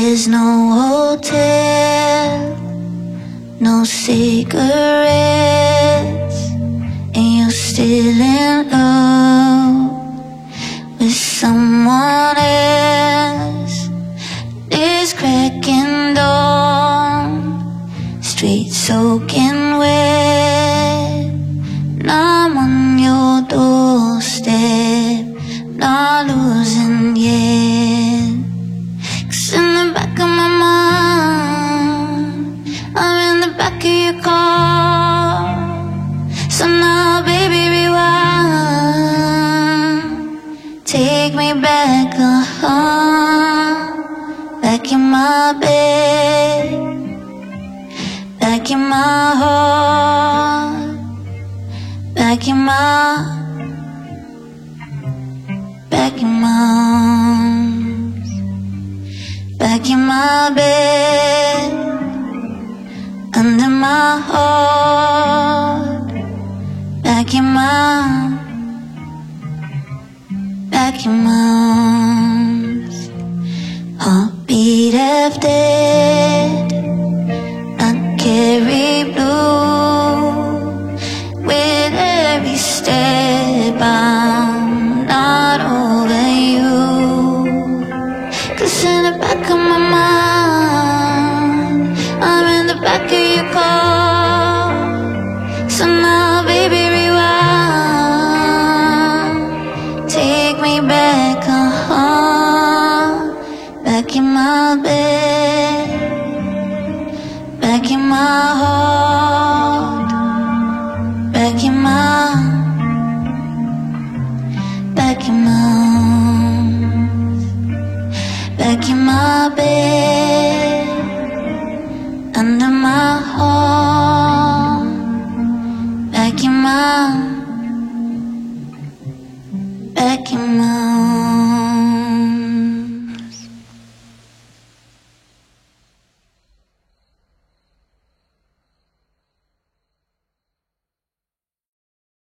There's no hotel, no cigarettes, and you're still in love with someone else. This cracking dawn, street soaking wet, and I'm on your doorstep, not losing yet. 'Cause in the back of my mind, I'm in the back of your car. So now baby rewind, take me back, back in my bed, back in my heart, back in my arms, back in my bed, under my heart, back in my arms. Heartbeat half dead, I carry blue. With every step I'm not over you. 'Cause in the back of my mind, I'm in the back of your car. So now baby rewind, take me back, back in my bed, back in my heart, back in my arms, back in my bed, under my heart, back in my